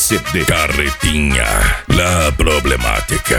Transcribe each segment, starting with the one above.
cassette de Carretiña, la problemática.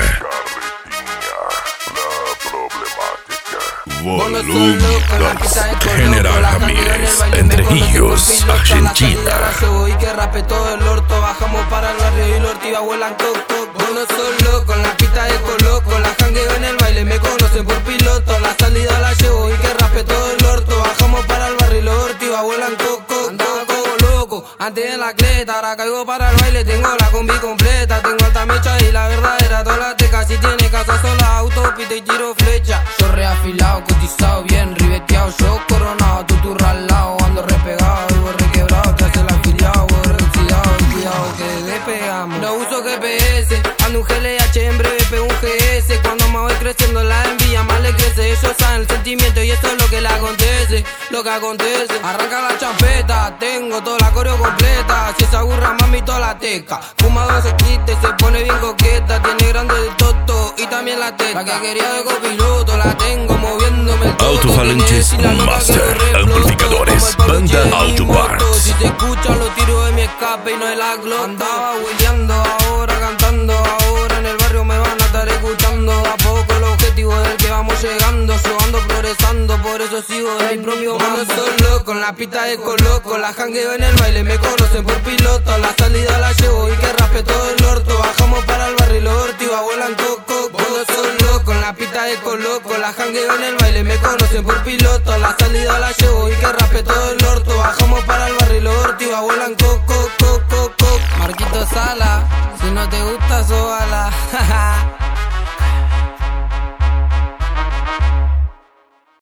Volumen 2, General Ramírez, Entre Ríos, Argentina. Y que rape todo el orto, bajamos para el barrio y los ortivas vuelan coco. Bueno, solo con la pista de coloco, la jangueo en el baile, me conocen por piloto. La salida la llevo y que rape todo el orto, bajamos para el barrio y los ortivas vuelan coco. Andaba como loco, antes en la cleta, ahora caigo para el baile, tengo la combi completa. Tengo alta mecha y la verdadera toda la teca. Si tiene casa son las autopistas y tiro flecha. Yo reafilado, cotizado, bien ribeteado, yo coronado, tuturra al lado, ando repegado, y vos requebrado, te hace el afiliado, vos reoxidado, cuidado que despegamos. No uso GPS, ando un GLH, en breve pego un GS. Cuando me voy creciendo la envidia más le crece. Ellos saben el sentimiento y eso es lo que le acontece, lo que acontece. Arranca la champeta, tengo toda la coreo completa. Si se aburra mami toda la teca, fumado se quita y se pone bien coqueta. Tiene grande el toto y también la teta. La que quería de copiloto la tengo moviéndome el toto. Alto-Valentes Master, amplificadores, banda Autoparts. Si se escucha los tiros de mi escape y no es la glock. Andaba huileando ahora, cantando ahora. En el barrio me van a estar escuchando. A poco el objetivo del que vamos llegando. Yo ando progresando, por eso sigo de mi propio mando. Solo con la pista de coloco, la jangueo en el baile, me conocen por piloto. La salida la llevo y que raspe todo el orto. Bajamos para el barrio y los ortivas vuelan coco. Ando solo con la pista de coloco, la jangueo en el baile, me conocen por piloto. La salida la llevo y que raspe todo el orto. Bajamos para el barrio y los ortivas vuelan coco, coco, coco. Marquito Sala, si no te gusta, sobala.